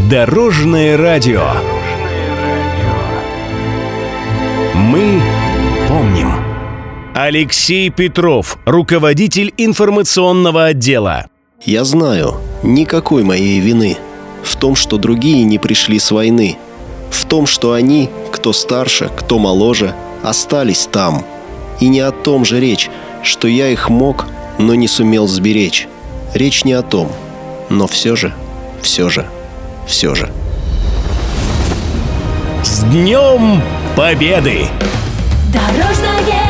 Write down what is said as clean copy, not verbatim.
Дорожное радио. Мы помним. Алексей Петров, руководитель информационного отдела. Я знаю, никакой моей вины в том, что другие не пришли с войны, в том, что они, кто старше, кто моложе, остались там. И не о том же речь, что я их мог, но не сумел сберечь. Речь не о том, но все же. С Днем Победы! Дорожное